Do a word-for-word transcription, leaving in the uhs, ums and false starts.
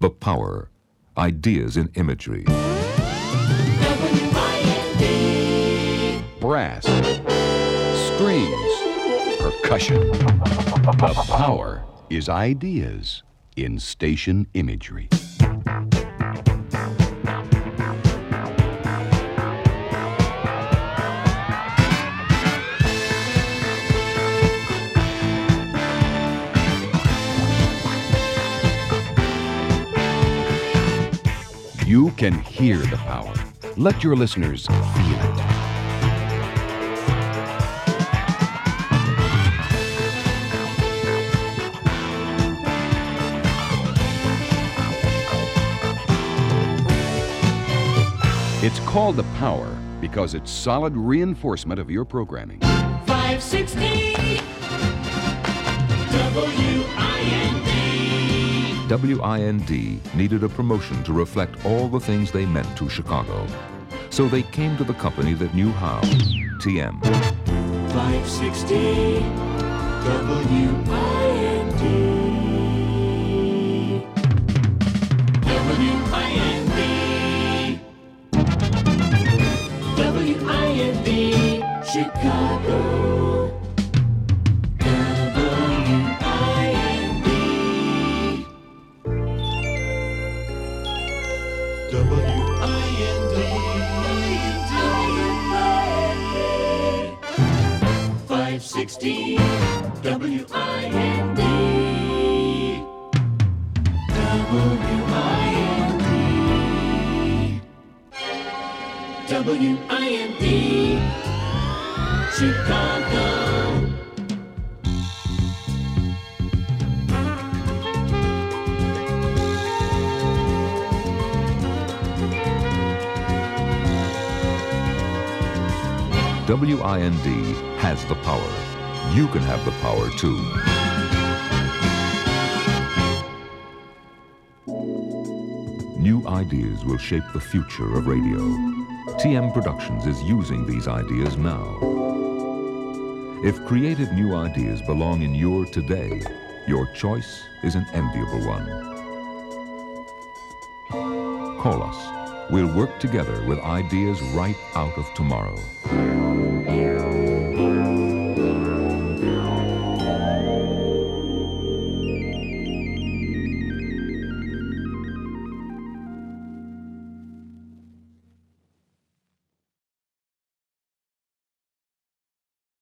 The Power. Ideas in Imagery. W I N D. Brass, strings, percussion. The Power is ideas in station imagery. You can hear the power. Let your listeners feel it. It's called the Power because it's solid reinforcement of your programming. five sixty W I N D. W I N D needed a promotion to reflect all the things they meant to Chicago. So they came to the company that knew how, T M. five sixty W I N D. W I N D. W I N D. Chicago. five sixty W I N D. W I N D. W I N D. Chicago. W I N D has the power. You can have the power too. New ideas will shape the future of radio. T M Productions is using these ideas now. If creative new ideas belong in your today, your choice is an enviable one. Call us. We'll work together with ideas right out of tomorrow.